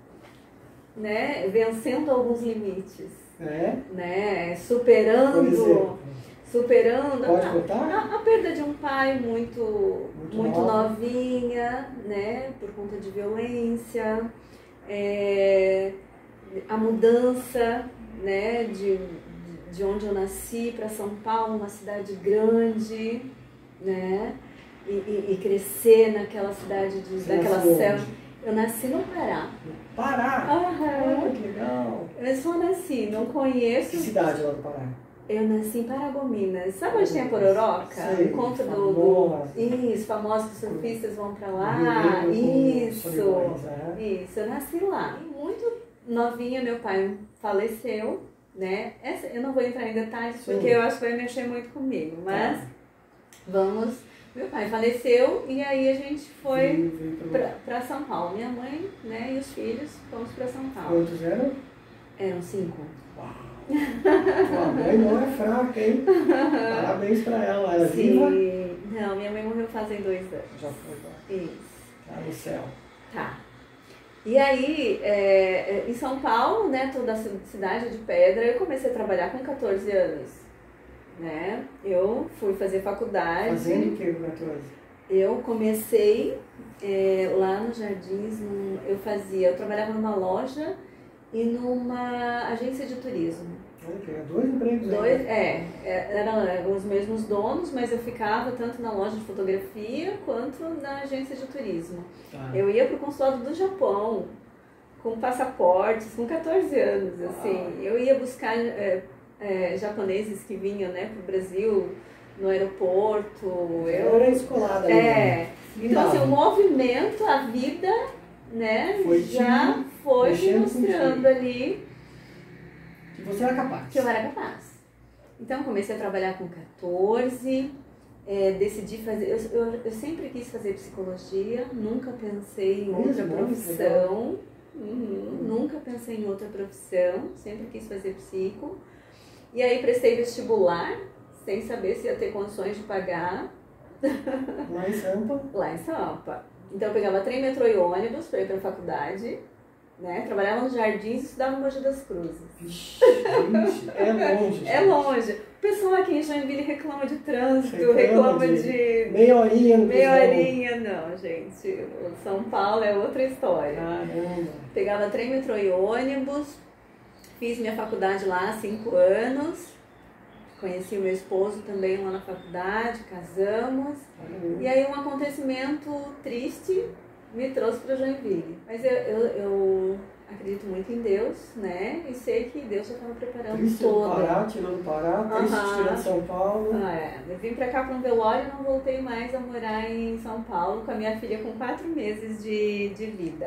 né, vencendo alguns limites. É? Né, superando, superando Pode a, contar? A, a perda de um pai muito, muito, muito nova. novinha, né, por conta de violência. é, a mudança, né, de, de onde eu nasci para São Paulo, uma cidade grande, né, e, e, e crescer naquela cidade, de, daquela selva. Eu nasci no Pará. No Pará? Aham. Oh, que legal. Eu só nasci, não conheço. Que cidade lá do Pará? Eu nasci em Paragominas. Sabe onde tem a Pororoca? Sei, Encontro do, do... Isso, famoso que os surfistas vão pra lá. Isso. Isso, eu nasci lá. Muito novinha, meu pai faleceu, né? Essa, eu não vou entrar em detalhes porque eu acho que vai mexer muito comigo, mas ah. vamos... Meu pai faleceu e aí a gente foi para São Paulo. Minha mãe, né, e os filhos fomos para São Paulo. Quantos eram? Eram cinco. Uau! Sua mãe não é fraca, hein? Parabéns para ela. Ela é Sim. viva? Não, minha mãe morreu fazem dois anos. Já foi, tá? Isso. Tá no céu. Tá. E aí, é, em São Paulo, né, toda a cidade de pedra, eu comecei a trabalhar com quatorze anos. Né? Eu fui fazer faculdade. Fazendo o que com quatorze? Eu comecei é, lá nos Jardins, num, eu fazia, eu trabalhava numa loja e numa agência de turismo. Olha, pega dois empregos dois, aí. É, eram os mesmos donos, mas eu ficava tanto na loja de fotografia quanto na agência de turismo. Ah. Eu ia para o consulado do Japão com passaportes, com quatorze anos, assim. Ah. Eu ia buscar... É, É, japoneses que vinham, né, pro Brasil, no aeroporto. Eu era escolada ali. É. Então, assim, o movimento, a vida, né, foi já te foi me mostrando ali que você era capaz. Que eu era capaz. Então, comecei a trabalhar com quatorze, é, decidi fazer... Eu, eu, eu sempre quis fazer psicologia, nunca pensei em outra Mesmo? profissão. Uhum, nunca pensei em outra profissão, sempre quis fazer psico. E aí prestei vestibular, sem saber se ia ter condições de pagar. Lá em Sampa? Lá em Sampa. Então eu pegava trem, metrô e ônibus para ir para a faculdade, né? Trabalhava nos Jardins e estudava no Mogi das Cruzes. Vixe, é longe. Gente. É longe. O pessoal aqui em Joinville reclama de trânsito, reclama, reclama de... de... Meia horinha no Meia horinha, não, gente. São Paulo é outra história. Caramba. Pegava trem, metrô e ônibus. Fiz minha faculdade lá há cinco anos, conheci o meu esposo também lá na faculdade, casamos. Uhum. E aí um acontecimento triste me trouxe para Joinville. Mas eu, eu, eu acredito muito em Deus, né? E sei que Deus já estava preparando triste toda. Triste Pará, tirando Pará, triste uhum. tirando São Paulo. Ah, é. Eu vim para cá para um velório e não voltei mais a morar em São Paulo com a minha filha com quatro meses de, de vida.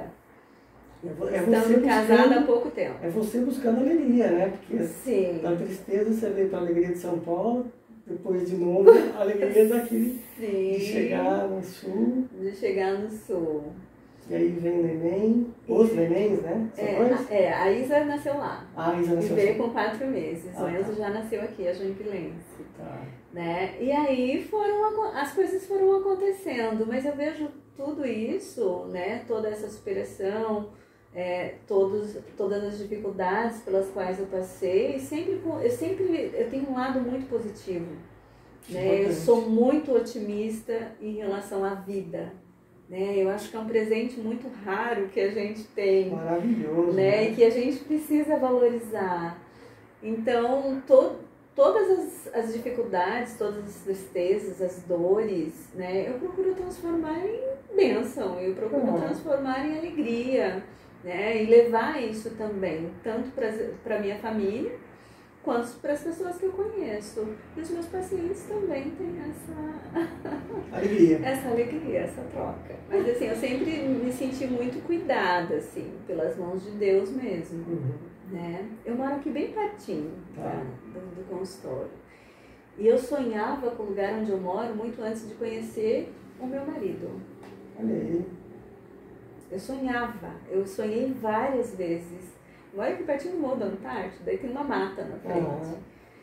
É Estamos casados há pouco tempo. É você buscando alegria, né? Porque Sim. Da tristeza você veio para a alegria de São Paulo, depois de novo a alegria daqui. Sim. De chegar no sul. De chegar no sul. E aí vem o neném, os e... nenéns, né? São é, dois? É, a Isa nasceu lá. Ah, a Isa nasceu e veio com quatro meses. Ah, o Enzo tá. já nasceu aqui, a Joinvilense. Tá. Né? E aí foram, as coisas foram acontecendo, mas eu vejo tudo isso, né? Toda essa superação. É, todos, todas as dificuldades pelas quais eu passei, sempre, eu sempre eu tenho um lado muito positivo, né? Eu sou muito otimista em relação à vida, né? Eu acho que é um presente muito raro que a gente tem, maravilhoso, né? né? E que a gente precisa valorizar. Então, to, todas as, as dificuldades, todas as tristezas, as dores, né? Eu procuro transformar em bênção, eu procuro uhum. transformar em alegria. Né? E levar isso também, tanto para a minha família, quanto para as pessoas que eu conheço. E os meus pacientes também têm essa alegria, essa, alegria, essa troca. Mas assim, eu sempre me senti muito cuidada, assim, pelas mãos de Deus mesmo. Uhum. Né? Eu moro aqui bem pertinho tá. tá, do, do consultório. E eu sonhava com o lugar onde eu moro muito antes de conhecer o meu marido. Olha aí. Eu sonhava, eu sonhei várias vezes. Moro aqui pertinho do Morro da Antártida, daí tem uma mata na frente. Uhum.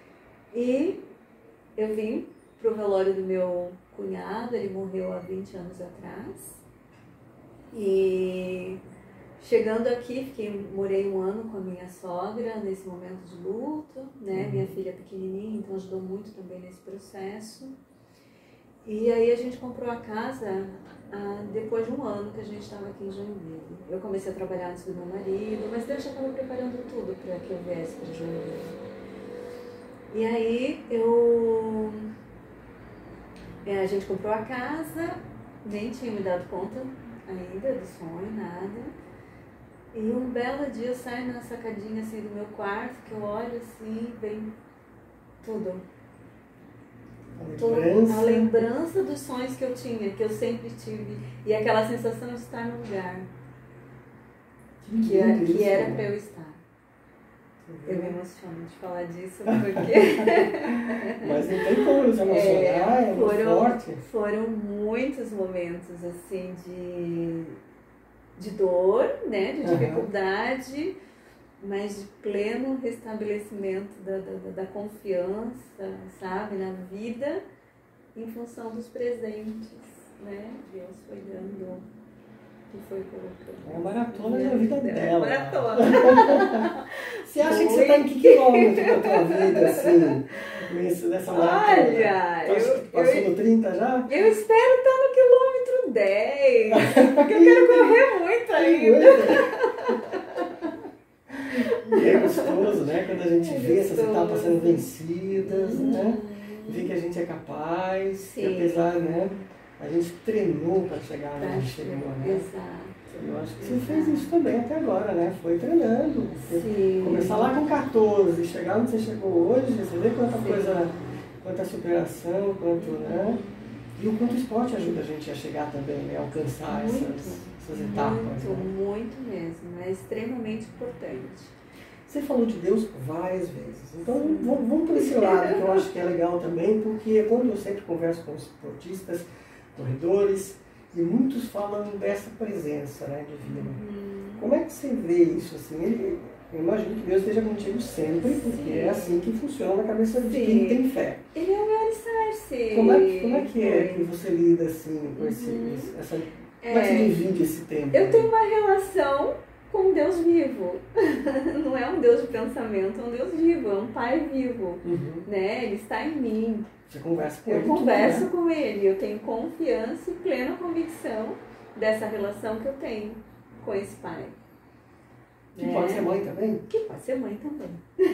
E eu vim pro velório do meu cunhado, ele morreu há vinte anos atrás. E chegando aqui, fiquei, morei um ano com a minha sogra nesse momento de luto, né? Uhum. Minha filha pequenininha, então ajudou muito também nesse processo. E aí a gente comprou a casa ah, depois de um ano que a gente estava aqui em Joinville. Eu comecei a trabalhar antes do meu marido, mas Deus já estava preparando tudo para que eu viesse para Joinville. E aí eu... É, a gente comprou a casa, nem tinha me dado conta ainda do sonho, nada. E um belo dia eu saio na sacadinha assim do meu quarto, que eu olho assim, vem tudo. A lembrança. A lembrança dos sonhos que eu tinha, que eu sempre tive. E aquela sensação de estar no lugar Que, que, era, isso, que era né? para eu estar. Eu me emociono de falar disso, porque... Mas não tem como nos emocionar, é, é muito foram, forte. Foram muitos momentos, assim, de, de dor, né, de dificuldade, uhum. mas de pleno restabelecimento da, da, da confiança, sabe, na vida, em função dos presentes, né, Deus foi dando... que foi colocando. É a maratona da vida dela. Maratona. Você acha que você está em que quilômetro da tua vida, assim, nessa maratona? Olha, tu acha eu, que tu passou eu, no trinta já? Eu espero estar no quilômetro dez, porque eu quero correr muito ainda. E é gostoso, né? Quando a gente é vê gostoso. essas etapas sendo vencidas, hum. né? Vê que a gente é capaz, Sim. e apesar, né? A gente treinou para chegar onde a gente chegou, né? Exato. Eu acho que Exato. você fez isso também até agora, né? Foi treinando. Sim. Começar lá com quatorze, chegar onde você chegou hoje, você vê quanta Sim. coisa, quanta superação, quanto, né? E o quanto o esporte ajuda a gente a chegar também, né? A alcançar muito, essas, essas etapas. Muito, né? muito mesmo. É extremamente importante. Você falou de Deus várias vezes. Então vamos, vamos por esse lado, que eu acho que é legal também, porque quando eu sempre converso com os esportistas, corredores, e muitos falam dessa presença, né, divina. Uhum. Como é que você vê isso? Assim? Ele, eu imagino que Deus esteja contigo sempre, porque Sim. é assim que funciona na cabeça de Sim. quem tem fé. Ele é o meu alicerce. Como é, como é que é que você lida assim, com esse, uhum. essa, como é, é que você divide esse tempo? Eu tenho uma relação com um Deus vivo. Não é um Deus de pensamento, é um Deus vivo, é um Pai vivo. Uhum. Né? Ele está em mim. Você conversa com eu ele? Eu converso tudo, né? com ele. Eu tenho confiança e plena convicção dessa relação que eu tenho com esse Pai. Que né? Pode ser mãe também? Que pode ser mãe também.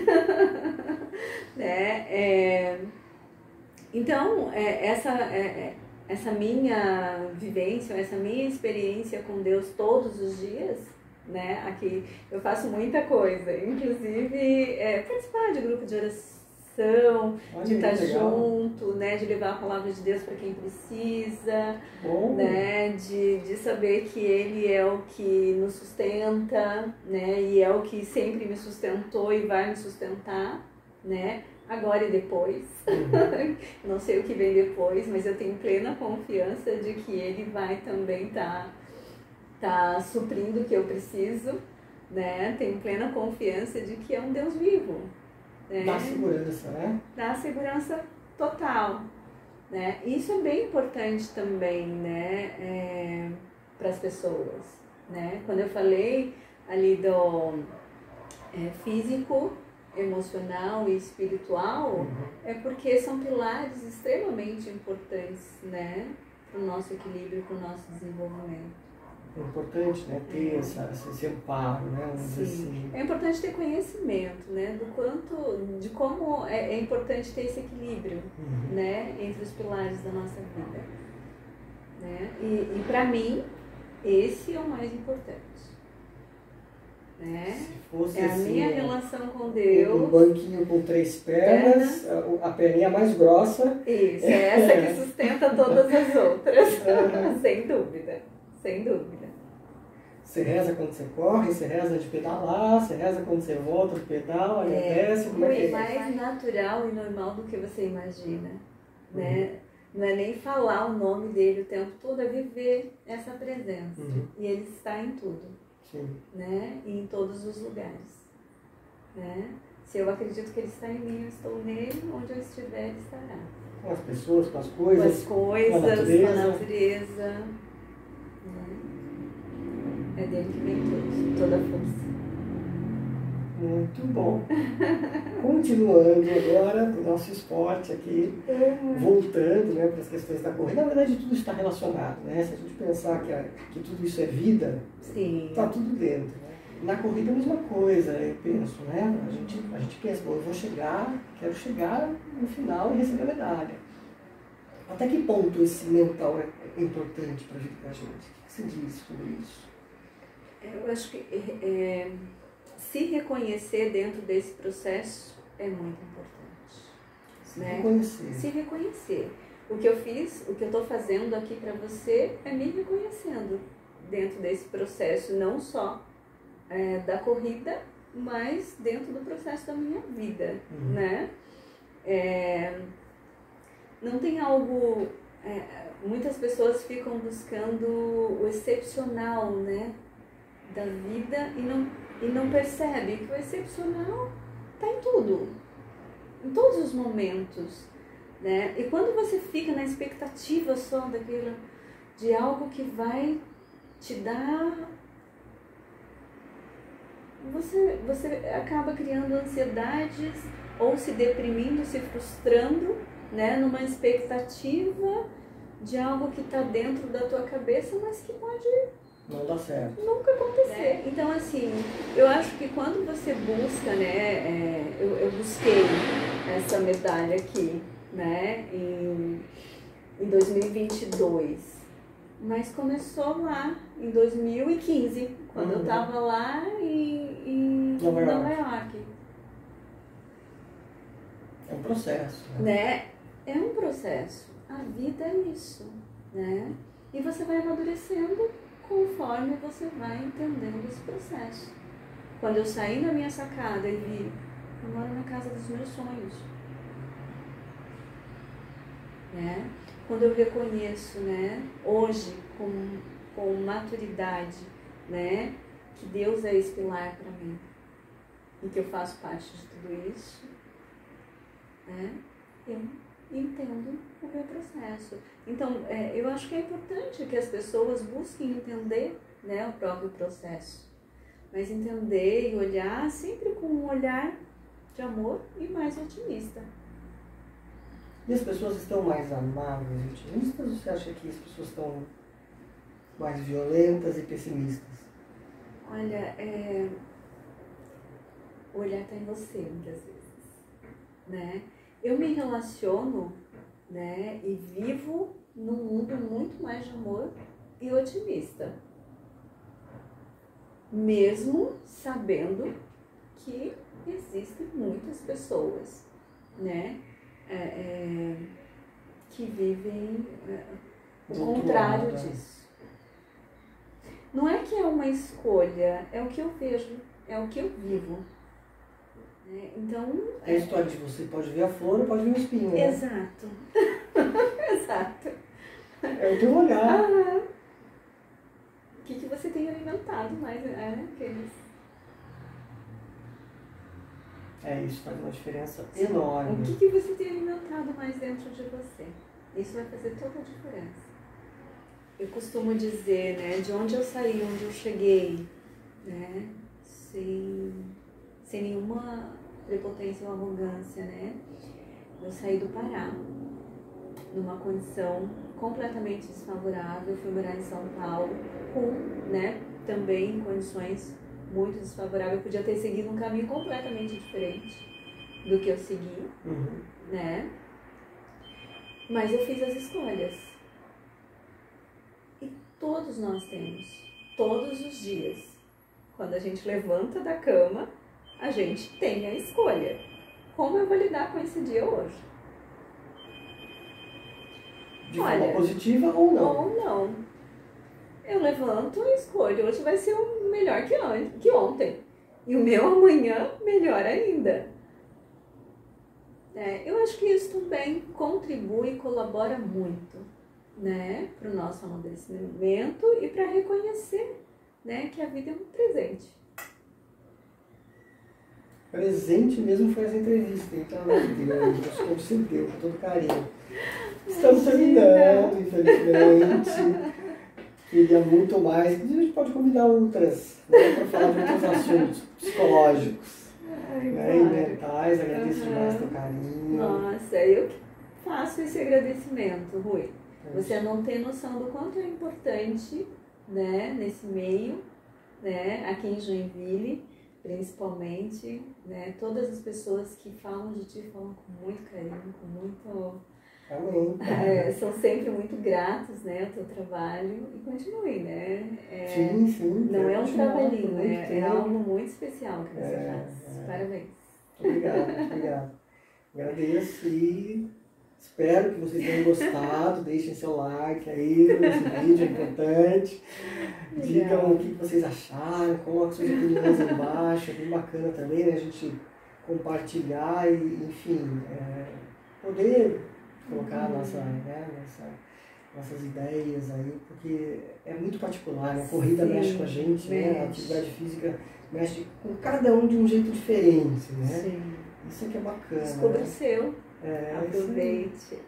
né? É... Então, é, essa... É, essa minha vivência, essa minha experiência com Deus todos os dias, né? Aqui eu faço muita coisa, inclusive é, participar de grupo de oração, Olha, de estar junto, né? De levar a palavra de Deus para quem precisa, Bom. né? De, de saber que Ele é o que nos sustenta, né? E é o que sempre me sustentou e vai me sustentar, né? Agora e depois. Uhum. Não sei o que vem depois, mas eu tenho plena confiança de que Ele vai também estar tá, tá suprindo o que eu preciso, né? Tenho plena confiança de que é um Deus vivo. Né? Dá segurança, né? Dá segurança total. Né? Isso é bem importante também, né? É, para as pessoas. Né? Quando eu falei ali do é, físico, emocional e espiritual, uhum. é porque são pilares extremamente importantes, né, para o nosso equilíbrio, para o nosso desenvolvimento. É importante, né, ter é. essa, esse amparo, né, vamos dizer assim. É importante ter conhecimento, né, do quanto, de como é, é importante ter esse equilíbrio, uhum. né, entre os pilares da nossa vida, né, e, e para mim esse é o mais importante. Né? Se fosse é a assim, minha relação com Deus. Um banquinho com três pernas, Perna. a perninha mais grossa. Isso, é essa que sustenta todas as outras. Uhum. Sem dúvida, sem dúvida. Você reza quando você corre, você reza de pedalar, você reza quando você volta do pedal, aí é, desce, como é que é? mais natural e normal do que você imagina. Uhum. Né? Não é nem falar o nome dele o tempo todo, é viver essa presença. Uhum. E ele está em tudo. Sim. Né? E em todos os lugares. Né? Se eu acredito que Ele está em mim, eu estou nele, onde eu estiver, Ele estará. Com as pessoas, com as coisas, com as coisas, com a natureza. Com a natureza né? É dele que vem tudo, toda a força. Muito bom. Como continuando agora o nosso esporte aqui, voltando, né, para as questões da corrida. Na verdade, tudo está relacionado, né? Se a gente pensar que, a, que tudo isso é vida, está tudo dentro. Né? Na corrida é a mesma coisa, eu penso, né? A gente, a gente pensa, bom, eu vou chegar, quero chegar no final e receber a medalha. Até que ponto esse mental é importante para a vida da gente? O que você diz sobre isso? Eu acho que é, se reconhecer dentro desse processo é muito importante. Se né? reconhecer. Se reconhecer. O que eu fiz, o que eu estou fazendo aqui para você é me reconhecendo dentro desse processo, não só é, da corrida, mas dentro do processo da minha vida, uhum. né? É, não tem algo... É, muitas pessoas ficam buscando o excepcional, né, da vida e não, e não percebe que o excepcional está em tudo, em todos os momentos, né? E quando você fica na expectativa só daquilo, de algo que vai te dar, você, você acaba criando ansiedades ou se deprimindo, se frustrando, né, numa expectativa de algo que está dentro da tua cabeça, mas que pode não dá certo. Nunca acontecer. É. Então, assim, eu acho que quando você busca, né, é, eu, eu busquei essa medalha aqui, né, em, em dois mil e vinte e dois, mas começou lá em dois mil e quinze, quando uhum. eu estava lá em, em Nova, Nova York. York. É um processo. Né? né? É um processo. A vida é isso, né? E você vai amadurecendo conforme você vai entendendo esse processo. Quando eu saí da minha sacada e vi, eu moro na casa dos meus sonhos. Né? Quando eu reconheço, né, hoje, com, com maturidade, né, que Deus é esse pilar para mim, e que eu faço parte de tudo isso, né, eu entendo o meu processo. Então, é, eu acho que é importante que as pessoas busquem entender, né, o próprio processo. Mas entender e olhar sempre com um olhar de amor e mais otimista. E as pessoas estão mais amáveis e otimistas ou você acha que as pessoas estão mais violentas e pessimistas? Olha, é... o olhar está em você muitas vezes, né? Eu me relaciono, né, e vivo num mundo muito mais de amor e otimista. Mesmo sabendo que existem muitas pessoas, né, é, é, que vivem é, o contrário disso. Não é que é uma escolha, é o que eu vejo, é o que eu vivo. Então, é a história de você pode ver a flor ou pode ver o espinho, né? Exato. Exato. É o teu olhar. Ah, o que, que você tem alimentado mais? É, aqueles... é, isso faz uma diferença enorme. O que, que você tem alimentado mais dentro de você? Isso vai fazer toda a diferença. Eu costumo dizer, né, de onde eu saí, onde eu cheguei, né, sem... sem nenhuma prepotência ou arrogância, né? Eu saí do Pará, numa condição completamente desfavorável, fui morar em São Paulo, com, né, também condições muito desfavoráveis. Eu podia ter seguido um caminho completamente diferente do que eu segui, uhum. né? Mas eu fiz as escolhas. E todos nós temos, todos os dias, quando a gente levanta da cama, a gente tem a escolha. Como eu vou lidar com esse dia hoje? De Olha, forma positiva ou não? Ou não. Eu levanto e escolho. Hoje vai ser o melhor que, on- que ontem. E o meu amanhã, melhor ainda. É, eu acho que isso também contribui e colabora muito, né, para o nosso amadurecimento e para reconhecer, né, que a vida é um presente. Presente mesmo foi essa entrevista, então, meu Deus, Deus concedeu com todo carinho. Estamos terminando, infelizmente. Queria muito mais. Inclusive, a gente pode convidar outras, né, para falar de outros assuntos psicológicos. Ai, né, claro. e mentais. Agradeço Uhum. demais teu carinho. Nossa, eu que faço esse agradecimento, Rui. É Você isso. não tem noção do quanto é importante, né, nesse meio, né, aqui em Joinville, principalmente, né, todas as pessoas que falam de ti falam com muito carinho, com muito... Amém. É, são sempre muito gratos, né, ao teu trabalho e continue, né? É, Sim, sim. não é um continuar por trabalhinho, muito é, é tempo. algo muito especial que você É, faz. é. Parabéns. Obrigado, obrigado. Agradeço e espero que vocês tenham gostado. Deixem seu like aí nesse vídeo, é importante. Digam o que vocês acharam, coloquem suas opiniões aí embaixo. É bem bacana também, né? A gente compartilhar e, enfim, é, poder colocar a nossa, né, nossa, nossas ideias aí, porque é muito particular, né? A corrida Sim, mexe com a gente, né? A mexe. atividade física mexe com cada um de um jeito diferente, né? Sim. Isso é que é bacana. Descubra né? o seu, É, aproveite.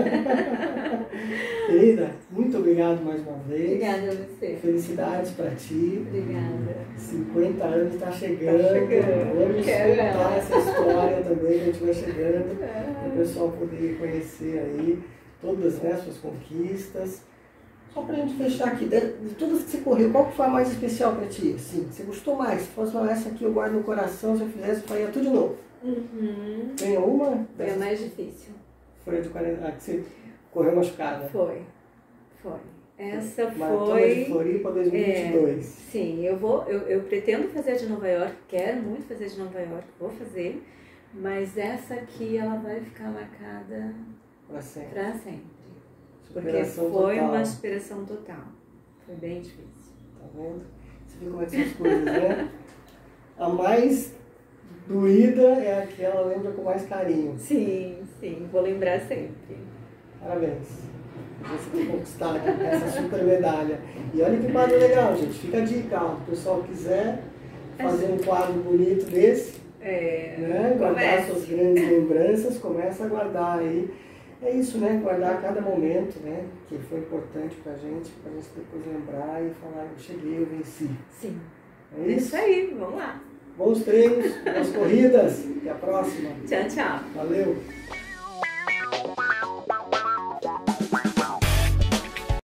Querida, muito obrigado mais uma vez. Obrigada a você. Felicidades para ti. Obrigada. cinquenta anos está chegando. Tá chegando. Vamos Quero contar ela. essa história também que a gente vai chegando. Ah. Para o pessoal poder conhecer aí todas, né, suas conquistas. Só para a gente fechar aqui, de, de todas que você correu, qual que foi a mais especial para ti? Sim, você gostou mais? Se fosse uma essa aqui eu guardo no coração, se eu fizesse, eu faria tudo de novo. Uhum. Tem uma? Foi a dessas? mais difícil. Foi a de quarenta, a que você correu machucada. Foi. Foi. Essa Maratona foi... de Floripa dois mil e vinte e dois. É, sim, eu vou, eu, eu pretendo fazer a de Nova York, quero muito fazer a de Nova York, vou fazer, mas essa aqui ela vai ficar marcada Para sempre. para sempre. Porque Superação foi total. uma superação total. Foi bem difícil. Tá vendo? Você viu como é que são as coisas, né? A mais doída é a que ela lembra com mais carinho. Sim, sim, vou lembrar sempre. Parabéns. Você tem conquistado essa super medalha. E olha que quadro legal, gente. Fica a dica, ó. Se o pessoal quiser fazer um quadro bonito desse, É, né? Guardar comece. suas grandes lembranças, começa a guardar aí. É isso, né? Guardar cada momento, né? Que foi importante pra gente, pra gente depois lembrar e falar, eu cheguei, eu venci. Sim. É É isso? isso aí, vamos lá. Bons treinos, boas corridas. Até a próxima. Tchau, tchau. Valeu!